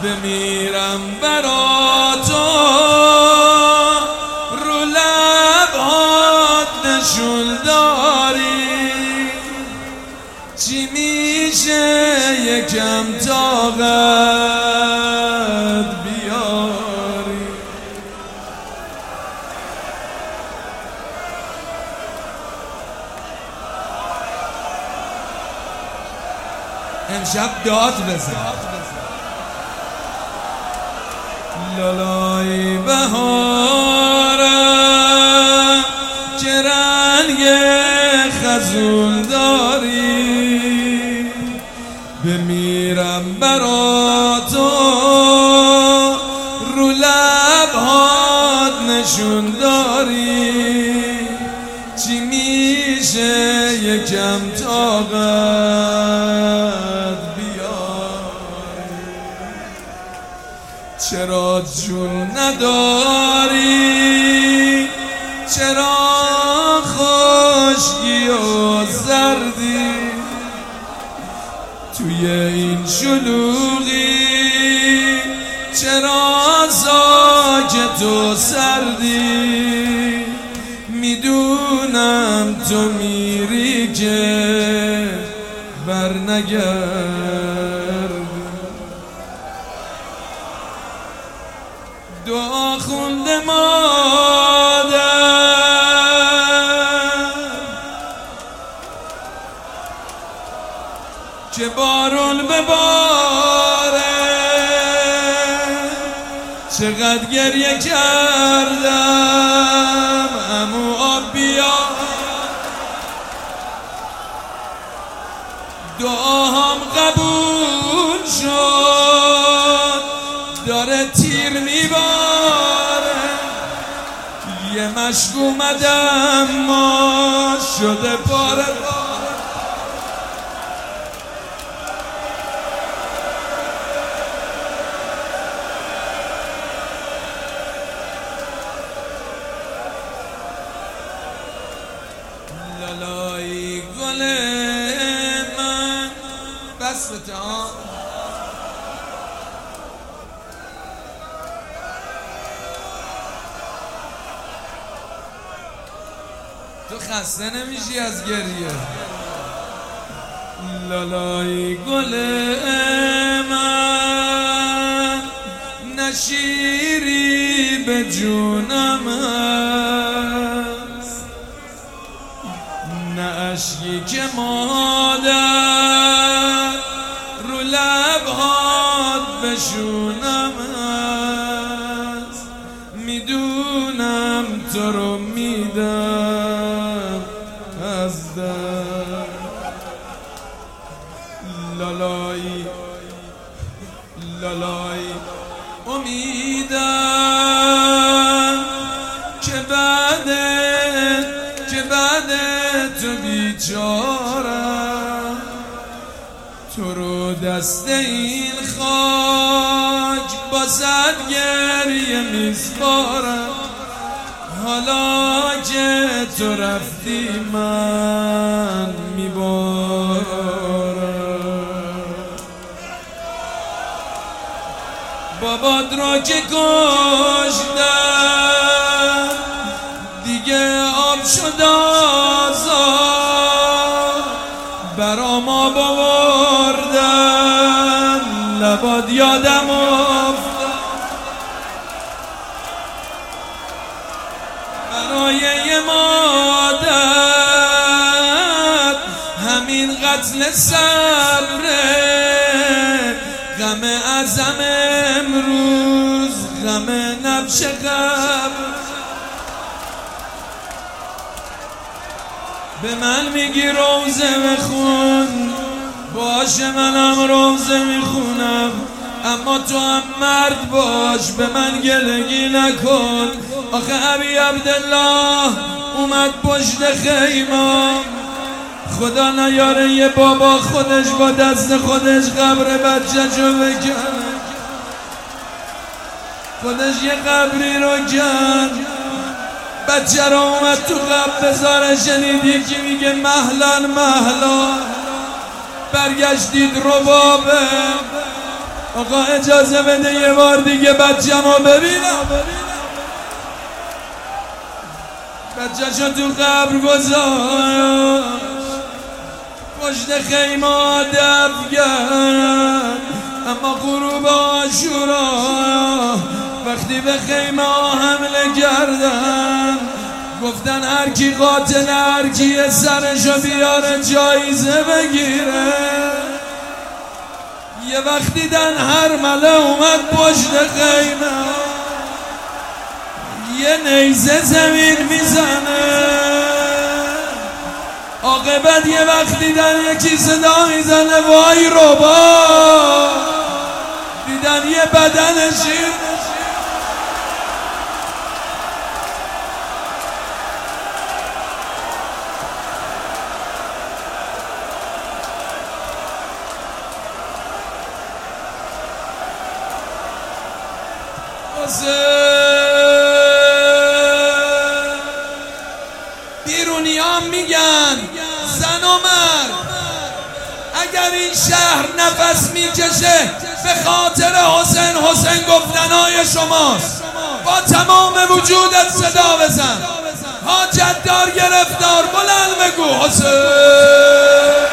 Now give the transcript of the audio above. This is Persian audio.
بمیرم برا تو، رو لبات نشون داری، چی میشه یکم طاقت بیاری. امشب داد بزن. لالای بهارم که رنگ خزون داری، بمیرم برا تو، رو لبهات نشون داری، چی میشه یکم طاقت بیاری. چرا جون نداری، چرا خشکی و زردی، توی این شلوغی چرا ساکت و سردی. میدونم تو میری که برنگردی. دعا خونده مادر که بارون بباره، چقدر گریه کردم عمو آب بیا. دعاهام قبول شد، داره تیر میباره، یه مشک اومدم ما شده پاره. لالای گل من بس تا تو خسته نمیشی از گریه. لالای گل من نشیری به جونم هست، نه اشکی که مادر رو لبهات بشونم هست. میدونم تو رو میدم از در. لالایی لالایی امیدم که بعد تو بیچارم، تو رو دست این خاک با صد گریه میسپارم. حالا که تو رفتی من میبارم. بابات را که کشتم دیگه آب شد آزاد، برا ما باوردن لباد یادم افتاد. برای یه مادر همین قتل صبره، غم ازم امروز غم نبش قبر. به من میگی روزه بخون، باشه منم روزه میخونم، اما تو هم مرد باش، به من گلگی نکن. آخه ابی عبدالله اومد پشت خیمه، خدا نیاره یه بابا خودش با دست خودش قبر بچه چو بکنه، خودش یه قبری رو کن، بچه رو اومد تو قبر بذاره. شنیدی که میگه مهلا مهلا، برگشتید ربابه، آقا اجازه بده یه بار دیگه بچه‌مو ببینم. بچه‌شو تو قبر گذاشت، پشت خیمه دفن کرد، اما غروب عاشورا وقتی به خیمه حمله کردن گفتن هر کی قاتل هر کی سرشو بیاره جایزه بگیره. یه وقتی دیدن هر مله اومد پشت خیمه، یه نیزه زمین میزنه. عاقبت یه وقت دیدن یکی صدا میزنه وای ربا، دیدن یه بدن شیر بیرونیان میگن زن و مرد اگر این شهر نفس میکشه به خاطر حسین، حسین گفتنهای شماست. با تمام وجودت صدا بزن، حاجت دار گرفتار بلند بگو حسین.